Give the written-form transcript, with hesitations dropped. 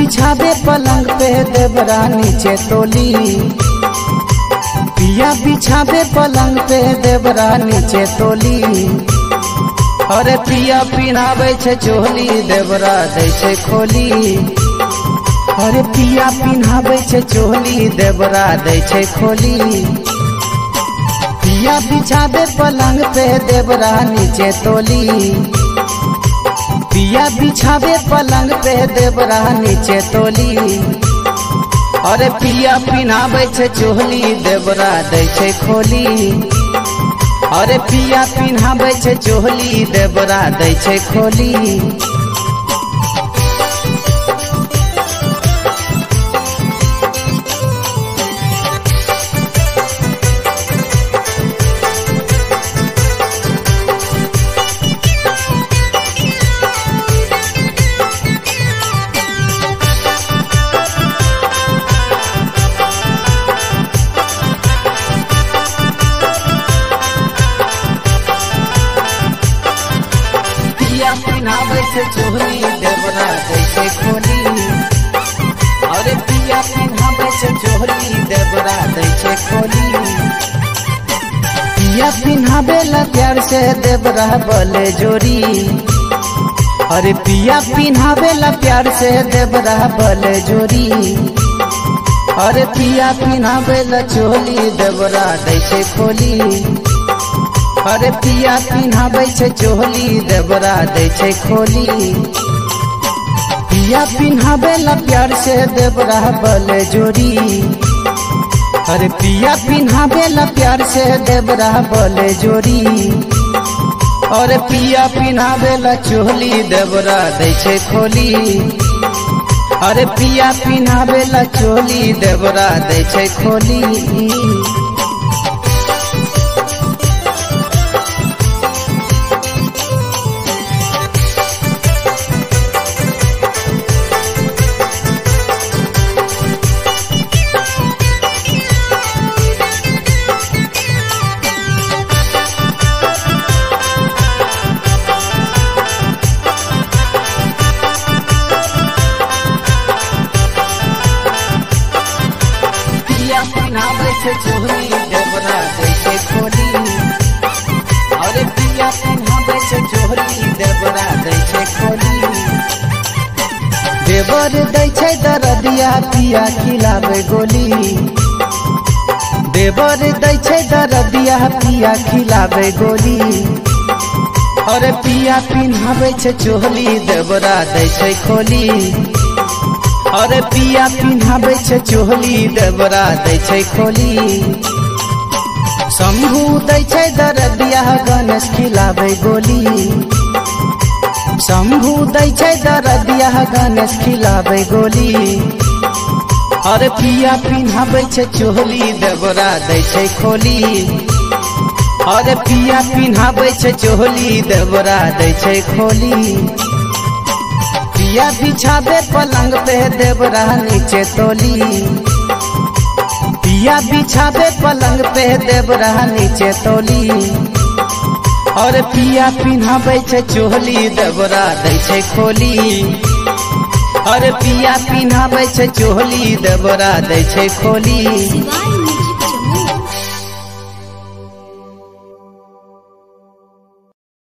बिछावे पलंग पे देवरा नीचे तोली। पिया बिछावे पलंग पे देवरा नीचे तोली। अरे पिया पिन्हावे छे चोली देवरा दै छे खोली। अरे पिया पिन्हावे छे चोली देवरा दै छे खोली। पिया बिछावे पलंग पे देवरा नीचे तोली। पिया बिछावे पलंग पे देवरा नीचे तोली। अरे पिया पिन्हावे छे चोली देवरा दै छे खोली। अरे पिया पिन्हावे छे चोली देवरा दै छे खोली। पिन्हावे छे चोली देवरा दै छे खोली। अरे पिया पिन्हावे छे चोली देवरा दै छे खोली। पिया पिन्हावे ला प्यार से देवरा बोले जोरी। अरे पिया पिन्हावे ला प्यार से देवरा बोले जोरी। अरे पिया पिन्हावे ला चोली देवरा दै छे खोली। अरे पिया पिन्हावे छे चोली देवरा दै छे खोली। पिया पिन्हावे ला प्यार से देवरा बोले जोरी। अरे पिया पिन्हावे ला प्यार से देवरा बोले जोरी। अरे पिया पिन्हावे ला चोली देवरा दै छे खोली। अरे पिया पिन्हावे ला चोली देवरा दै छे खोली। पिन्हावे छे चोली देवरा दै छे खोली। अरे पिया पिन्हावे छे चोली देवरा दै छे खोली। देवर दै छे दरदिया पिया खिलावे गोली। देवर दै छे दरदिया पिया खिलावे गोली। अरे पिया पिन्हावे छे चोली देवरा दै छे खोली। अरे पिया पिन्हावे छे चोली देवरा दै छे खोली। शंभू दै छे दरदिया गणेश खिलावे गोली। शंभू दै छे दरदिया गणेश खिलावे गोली। अरे पिया पिन्हावे छे चोली देवरा दै छे खोली। अरे पिया पिन्हावे छे चोली देवरा दै छे खोली। पिया बिछावे पलंग पे देवरा नीचे तोली। पिया बिछावे पलंग पे देवरा नीचे तोली। और पिया पिन्हावे छे चोली देवरा दै छे खोली। और पिया पिन्हावे छे चोली देवरा दै छे खोली।